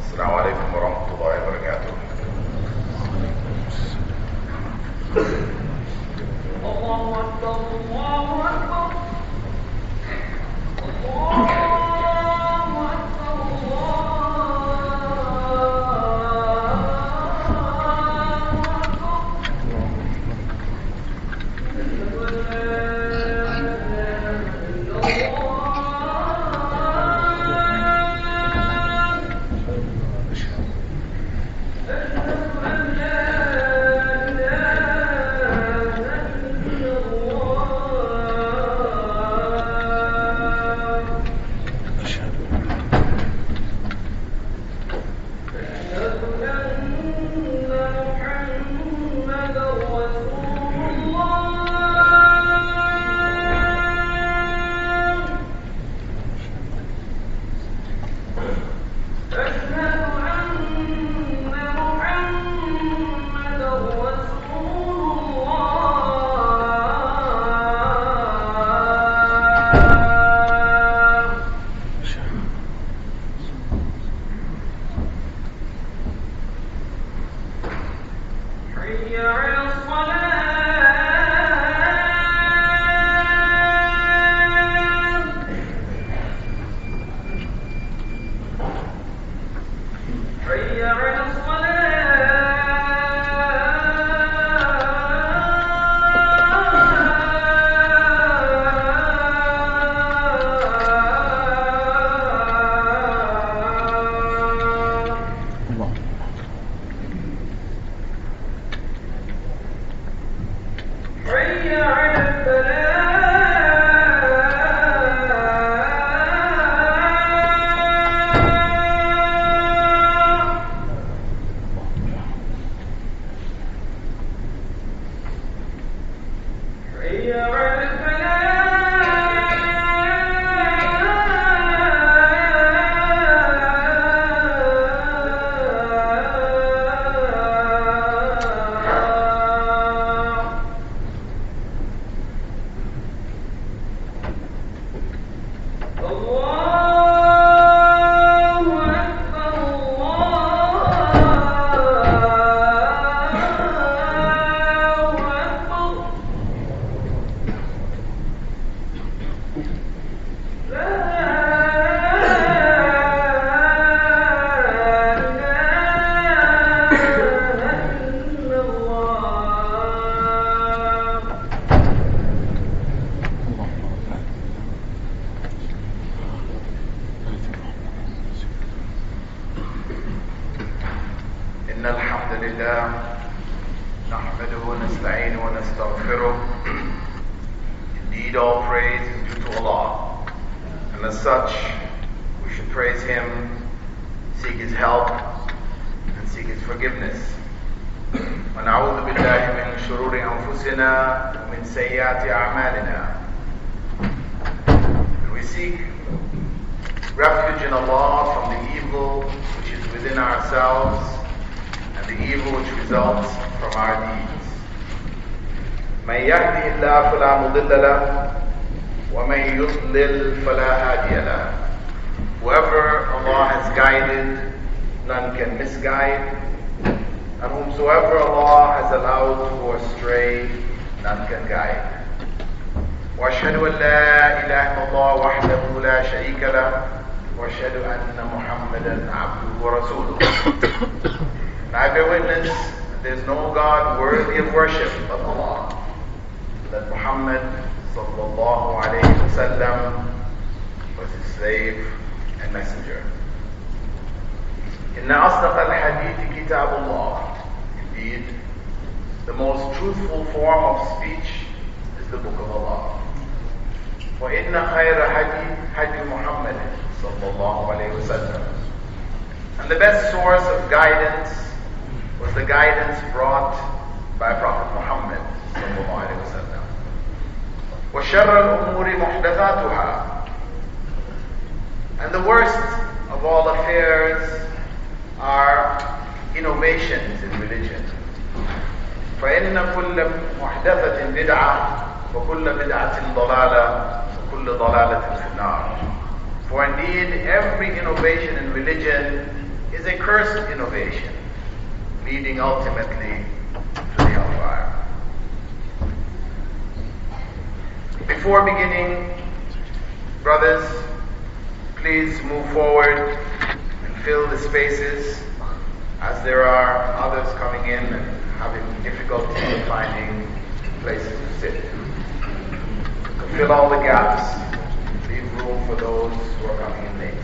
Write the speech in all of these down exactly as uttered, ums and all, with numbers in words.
السلام عليكم ورحمة الله وبركاته. الله أكبر الله أكبر الله And the worst of all affairs are innovations in religion. فإن كل محدثة بدعة وكل بدعة ضلالة وكل ضلالة في النار. For indeed every innovation in religion is a cursed innovation, leading ultimately to the hellfire. Before beginning, brothers, please move forward and fill the spaces, as there are others coming in and having difficulty in finding places to sit. Fill all the gaps, leave room for those who are coming in late.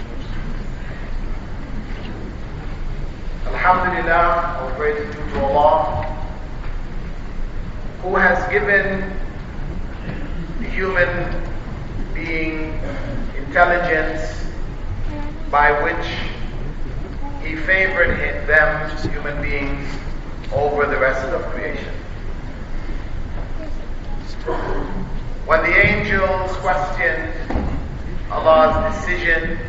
Alhamdulillah, all praise is due to Allah, who has given the human being intelligence by which He favored them, human beings, over the rest of creation. When the angels questioned Allah's decision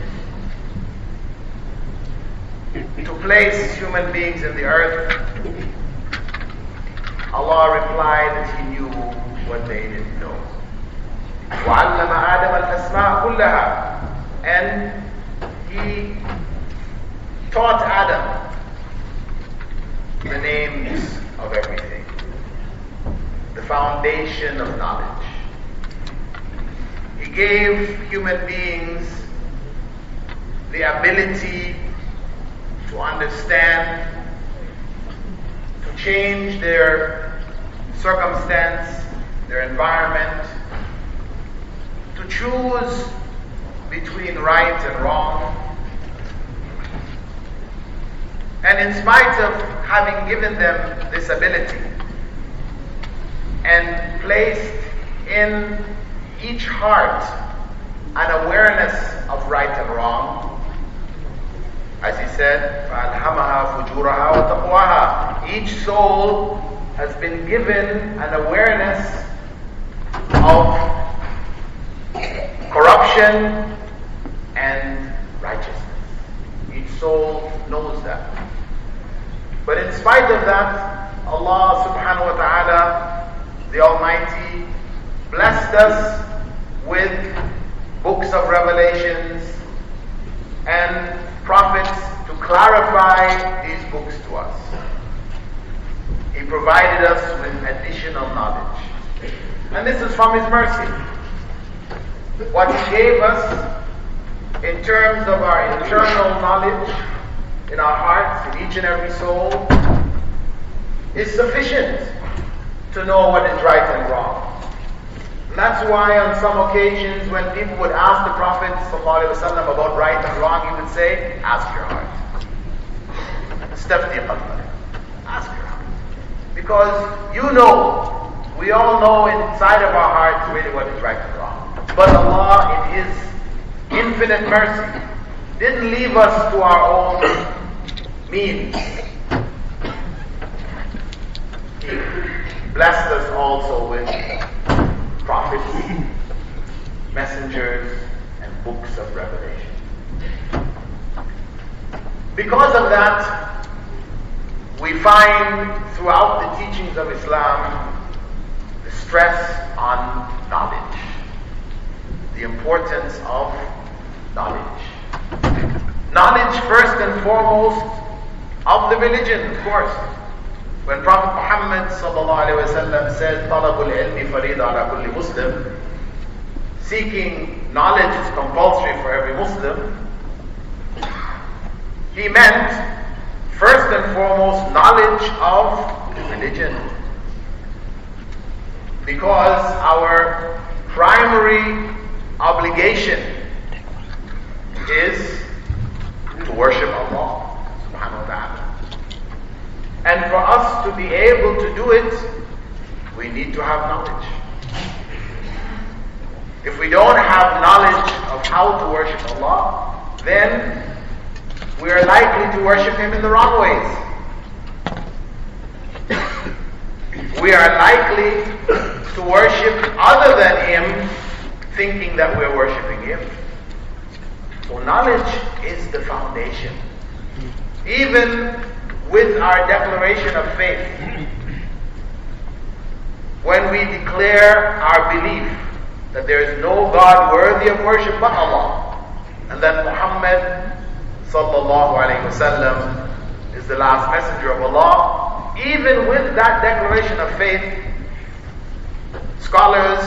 to place human beings in the earth, Allah replied that He knew what they didn't know. وَعَلَّمَ آدَمَ الْأَسْمَاءَ كُلَّهَا, and He taught Adam the names of everything, the foundation of knowledge. He gave human beings the ability to understand, to change their circumstance, their environment, to choose between right and wrong. And in spite of having given them this ability and placed in each heart an awareness of right and wrong, as He said, فَأَلْهَمَهَا فُجُورَهَا وَتَقْوَاهَا, each soul has been given an awareness of corruption and righteousness. Each soul knows that. But in spite of that, Allah subhanahu wa ta'ala, the Almighty, blessed us with books of revelations and prophets to clarify these books to us. He provided us with additional knowledge. And this is from His mercy. What He gave us in terms of our internal knowledge in our hearts, in each and every soul, is sufficient to know what is right and wrong. And that's why on some occasions when people would ask the Prophet ﷺ about right and wrong, he would say, ask your heart. Stafti qalbak. Ask your heart. Because you know, we all know inside of our hearts really what is right and wrong. But Allah, in His infinite mercy, didn't leave us to our own means. He blessed us also with prophets, messengers, and books of revelation. Because of that, we find throughout the teachings of Islam the stress on knowledge, the importance of knowledge. Knowledge first and foremost of the religion, of course. When Prophet Muhammad sallallahu alaihi wasallam said, "Talabul ilmi farida ala kulli Muslim," seeking knowledge is compulsory for every Muslim, he meant first and foremost knowledge of the religion. Because our primary obligation is to worship Allah subhanahu wa ta'ala. And for us to be able to do it, we need to have knowledge. If we don't have knowledge of how to worship Allah, then we are likely to worship Him in the wrong ways. We are likely to worship other than Him, thinking that we're worshiping Him. So knowledge is the foundation. Even with our declaration of faith, when we declare our belief that there is no God worthy of worship but Allah, and that Muhammad sallallahu alayhi wasallam is the last messenger of Allah, even with that declaration of faith, scholars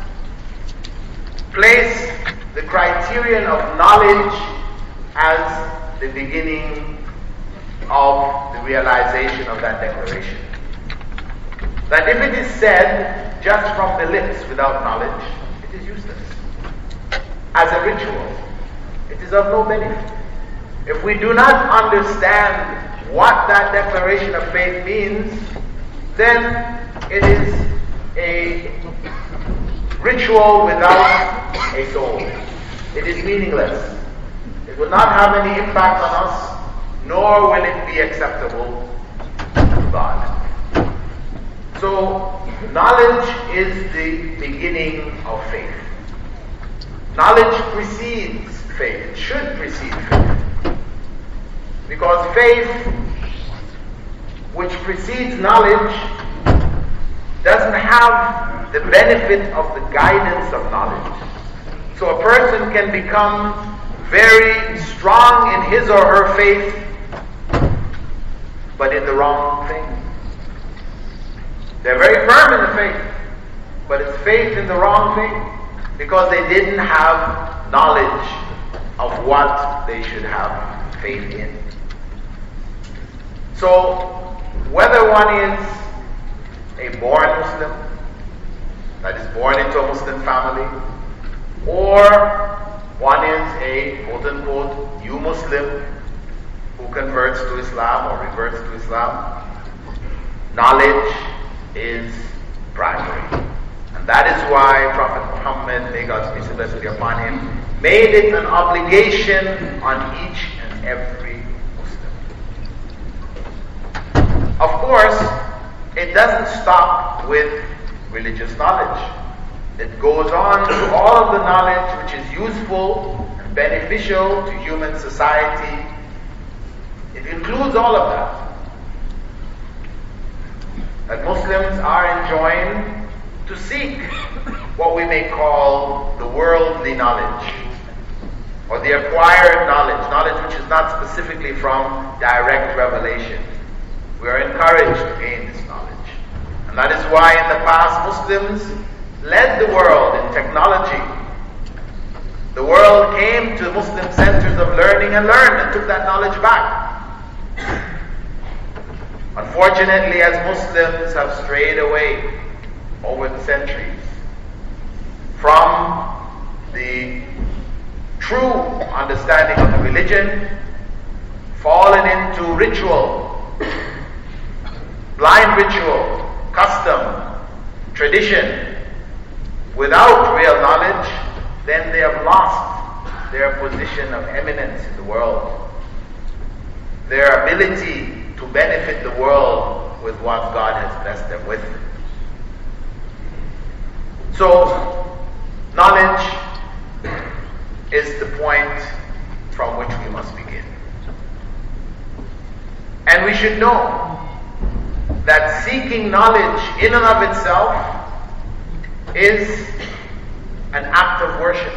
place the criterion of knowledge as the beginning of the realization of that declaration. That if it is said just from the lips without knowledge, it is useless. As a ritual, it is of no benefit. If we do not understand what that declaration of faith means, then it is a ritual without a soul. It is meaningless. It will not have any impact on us, nor will it be acceptable to God. So, knowledge is the beginning of faith. Knowledge precedes faith. It should precede faith. Because faith, which precedes knowledge, doesn't have the benefit of the guidance of knowledge. So a person can become very strong in his or her faith, but in the wrong thing. They're very firm in the faith, but it's faith in the wrong thing, because they didn't have knowledge of what they should have faith in. So, whether one is a born Muslim, that is born into a Muslim family, or one is a quote-unquote new Muslim who converts to Islam or reverts to Islam, knowledge is primary. And that is why Prophet Muhammad, may God's peace and blessing be upon him, made it an obligation on each and every Muslim. Of course, it doesn't stop with religious knowledge. It goes on to all of the knowledge which is useful and beneficial to human society. It includes all of that. That Muslims are enjoined to seek what we may call the worldly knowledge, or the acquired knowledge, knowledge which is not specifically from direct revelation. We are encouraged to gain this knowledge. And that is why in the past Muslims led the world in technology. The world came to Muslim centers of learning and learned and took that knowledge back. Unfortunately, as Muslims have strayed away over the centuries from the true understanding of the religion, fallen into ritual, blind ritual, custom, tradition, without real knowledge, then they have lost their position of eminence in the world, their ability to benefit the world with what God has blessed them with. So, knowledge is the point from which we must begin. And we should know that seeking knowledge in and of itself is an act of worship.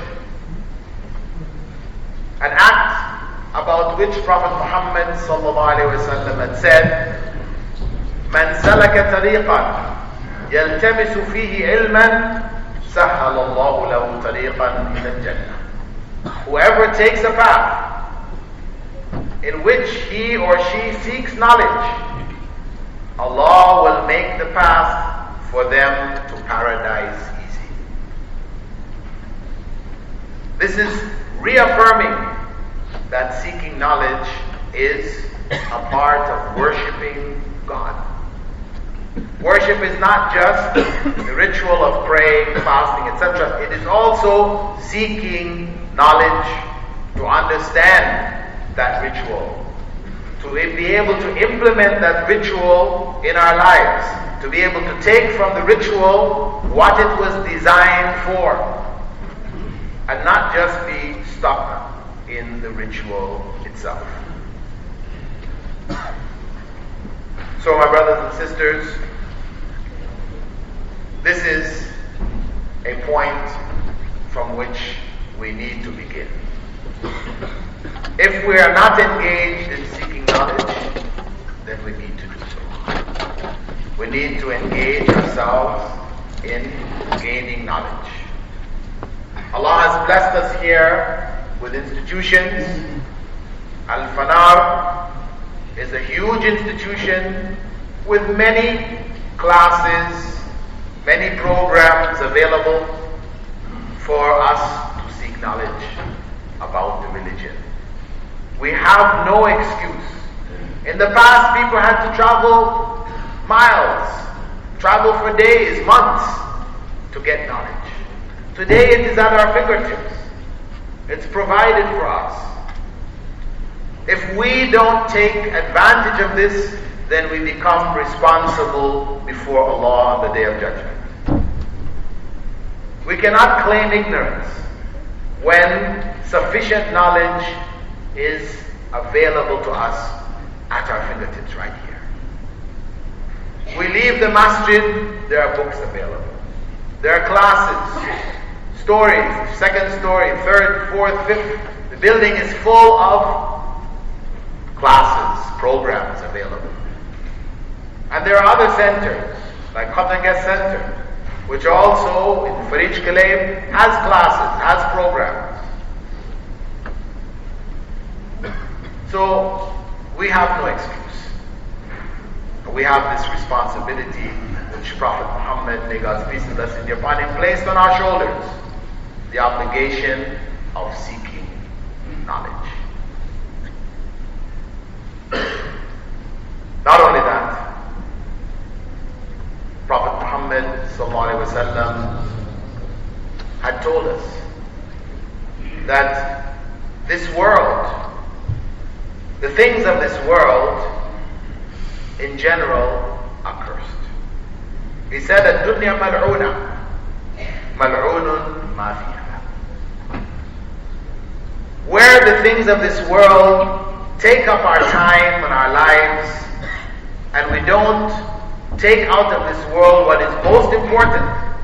An act about which Prophet Muhammad sallallahu alaihi wasallam had said, "Man salaka tariqan yaltamisu fihi ilman, sahhala Allahu lahu tariqan ila al-jannah." Whoever takes a path in which he or she seeks knowledge, Allah will make the path for them to paradise easy. This is reaffirming that seeking knowledge is a part of worshiping God. Worship is not just the ritual of praying, fasting, et cetera. It is also seeking knowledge to understand that ritual, to be able to implement that ritual in our lives, to be able to take from the ritual what it was designed for, and not just be stuck in the ritual itself. So, my brothers and sisters, this is a point from which we need to begin. If we are not engaged in seeking knowledge, then we need to do so. We need to engage ourselves in gaining knowledge. Allah has blessed us here with institutions. Al-Fanar is a huge institution with many classes, many programs available for us to seek knowledge about the religion. We have no excuse. In the past, people had to travel miles, travel for days, months to get knowledge. Today it is at our fingertips. It's provided for us. If we don't take advantage of this, then we become responsible before Allah on the Day of Judgment. We cannot claim ignorance when sufficient knowledge is available to us at our fingertips right here. We leave the masjid, there are books available. There are classes, stories, second story, third, fourth, fifth. The building is full of classes, programs available. And there are other centers, like Khatangas Center, which also in Farij Kalaib has classes, has programs. So we have no excuse. We have this responsibility which Prophet Muhammad, may God's peace and blessings be upon him, placed on our shoulders. The obligation of seeking knowledge. Not only that, Prophet Muhammad sallallahu alaihi wasallam had told us that this world, the things of this world in general are cursed. He said, "Ad-dunya mal'una, mal'unun ma fiha." Where the things of this world take up our time and our lives, and we don't take out of this world what is most important,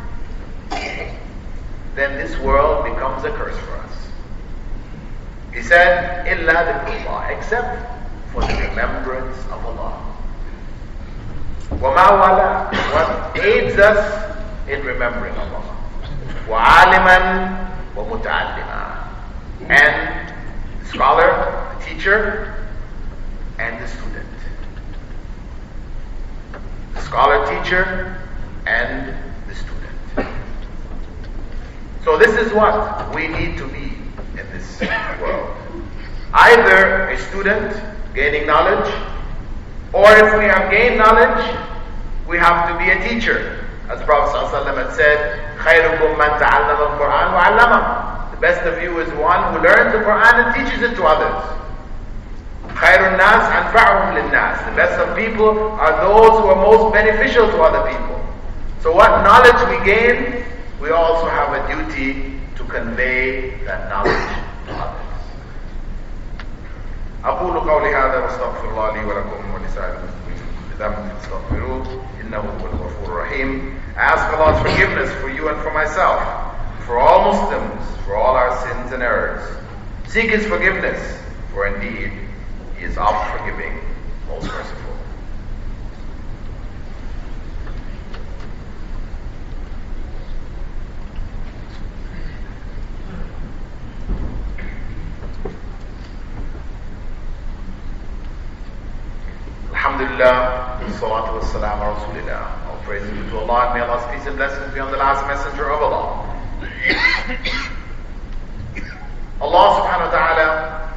then this world becomes a curse for us. He said, "Illa dhikrullah," except for the remembrance of Allah. وَمَا وَلَا, what aids us in remembering Allah. وَعَالِمًا وَمُتَعَلِّمًا, and the scholar, the teacher, and the student. The scholar, teacher, and the student. So this is what we need to be in this world. Either a student gaining knowledge, or if we have gained knowledge, we have to be a teacher. As Prophet ﷺ had said, خَيْرُكُمْ مَنْ تَعَلَّمَ الْقُرْآنَ وَعَلَّمَهُ. The best of you is one who learns the Quran and teaches it to others. خَيْرُ النَّاسِ أَنْفَعُهُمْ لِلنَّاسِ. The best of people are those who are most beneficial to other people. So what knowledge we gain, we also have a duty to convey that knowledge to others. أقول قولي هذا واستغفر الله لي ولكم ولسائر المسلمين بذنب فاستغفروه إنه هو الغفور الرحيم. I ask Allah's forgiveness for you and for myself, for all Muslims, for all our sins and errors. Seek His forgiveness, for indeed He is oft forgiving, most merciful. Alhamdulillah, salatu wassalam ala rasulillah. All praise be to Allah, and may Allah's peace and blessings be on the last messenger of Allah. Allah subhanahu wa ta'ala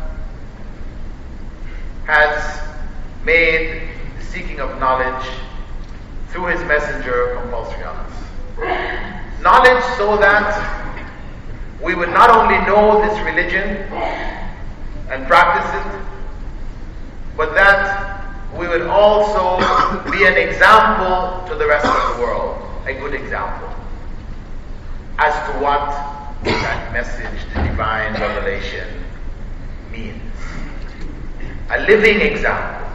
has made the seeking of knowledge through His messenger compulsory on us. Knowledge so that we would not only know this religion and practice it, but that we would also be an example to the rest of the world, a good example, as to what that message, the divine revelation, means. A living example.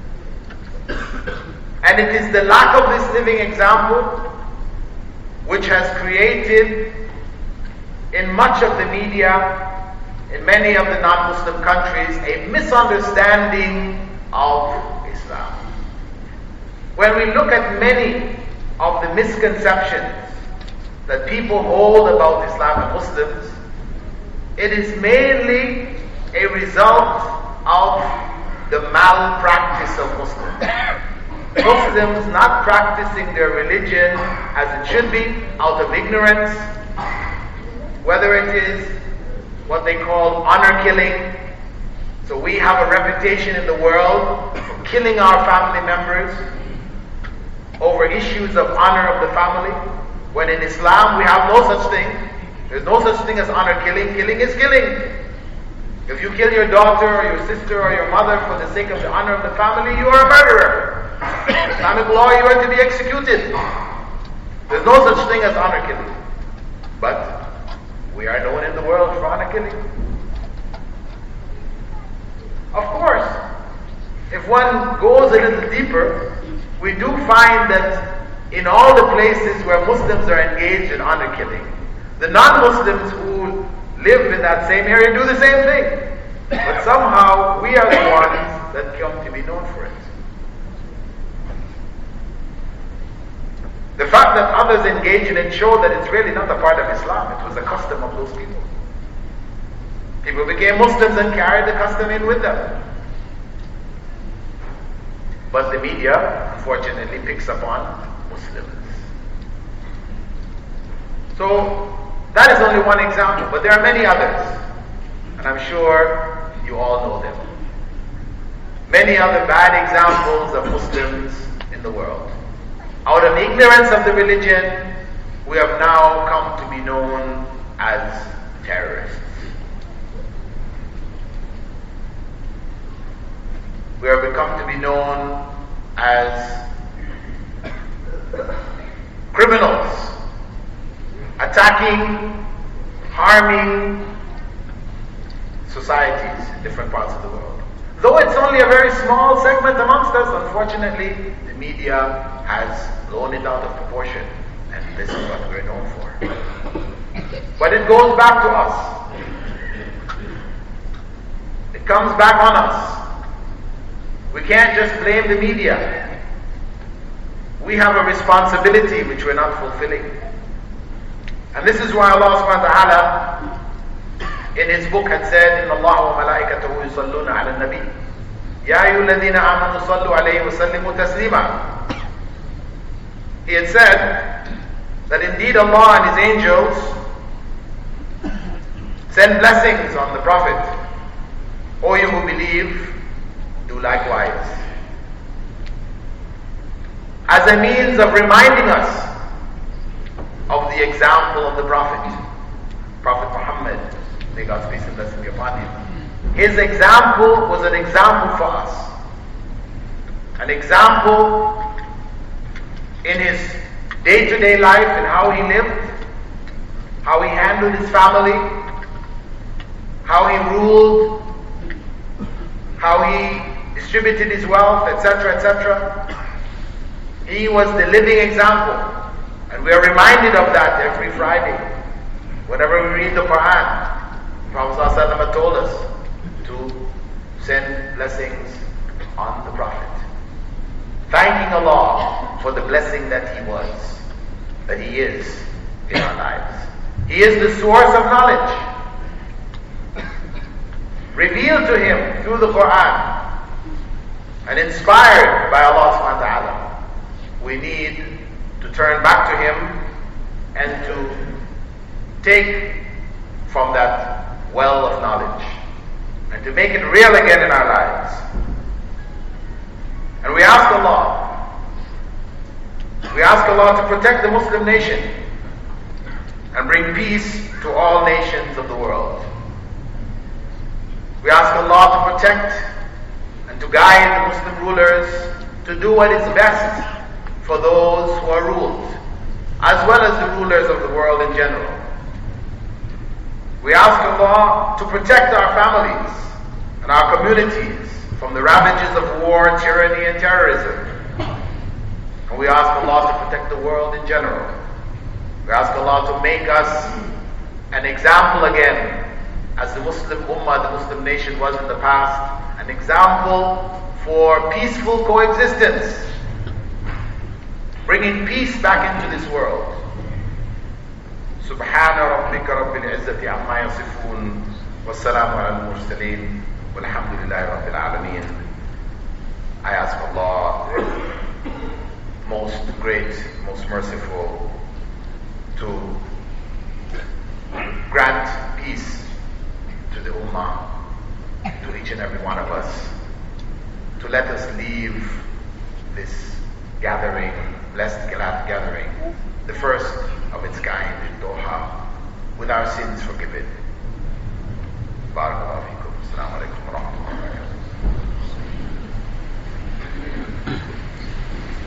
And it is the lack of this living example which has created in much of the media in many of the non-Muslim countries a misunderstanding of Islam. When we look at many of the misconceptions that people hold about Islam and Muslims, it is mainly a result of the malpractice of Muslims. Muslims not practicing their religion as it should be, out of ignorance, whether it is what they call honor killing. So we have a reputation in the world for killing our family members over issues of honor of the family, when in Islam we have no such thing. There's no such thing as honor killing. Killing is killing. If you kill your daughter or your sister or your mother for the sake of the honor of the family, you are a murderer. In Islamic law, you are to be executed. There's no such thing as honor killing. But we are known in the world for honor killing. Of course, if one goes a little deeper, we do find that in all the places where Muslims are engaged in honor killing, the non-Muslims who live in that same area do the same thing. But somehow we are the ones that come to be known for it. The fact that others engage in it shows that it's really not a part of Islam. It was a custom of those people. People became Muslims and carried the custom in with them. But the media, unfortunately, picks up on Muslims. So, that is only one example, but there are many others. And I'm sure you all know them. Many other bad examples of Muslims in the world. Out of ignorance of the religion, we have now come to be known as terrorists. We have become to be known as criminals, attacking, harming societies in different parts of the world. Though it's only a very small segment amongst us, unfortunately, the media has blown it out of proportion, and this is what we're known for. But it goes back to us. It comes back on us. We can't just blame the media. We have a responsibility which we're not fulfilling. And this is why Allah subhanahu wa ta'ala in His book had said, إِنَّ اللَّهَ وَمَلَائِكَتَهُ يُصَلُّونَ عَلَى النَّبِيِّ يَا أَيُّهَا الَّذِينَ آمَنُوا صَلُّوا عَلَيْهِ وَسَلِّمُوا تَسْلِيمًا. He had said that indeed Allah and His angels send blessings on the Prophet. O you who believe, do likewise. As a means of reminding us of the example of the Prophet, Prophet Muhammad, may God's peace and blessing be upon him. His example was an example for us. An example in his day-to-day life and how he lived, how he handled his family, how he ruled, how he distributed his wealth, et cetera, et cetera. He was the living example. And we are reminded of that every Friday. Whenever we read the Quran, Prophet ﷺ told us to send blessings on the Prophet. Thanking Allah for the blessing that he was, that he is in our lives. He is the source of knowledge revealed to him through the Quran and inspired by Allah subhanahu wa ta'ala. We need to turn back to him and to take from that well of knowledge and to make it real again in our lives. And we ask Allah, we ask Allah to protect the Muslim nation and bring peace to all nations of the world. We ask Allah to protect and to guide the Muslim rulers to do what is best for those who are ruled, as well as the rulers of the world in general. We ask Allah to protect our families and our communities from the ravages of war, tyranny, and terrorism. And we ask Allah to protect the world in general. We ask Allah to make us an example again as the Muslim Ummah, the Muslim nation was in the past, an example for peaceful coexistence, bringing peace back into this world. سبحان ربك رب العزة عما يصفون والسلام على المرسلين والحمد لله رب العالمين. I ask Allah, most great, most merciful, to grant peace to the Ummah, to each and every one of us, to let us leave this gathering, blessed gathering, the first of its kind in Doha, with our sins forgiven. Barakallahu feekum. Assalamu alaikum.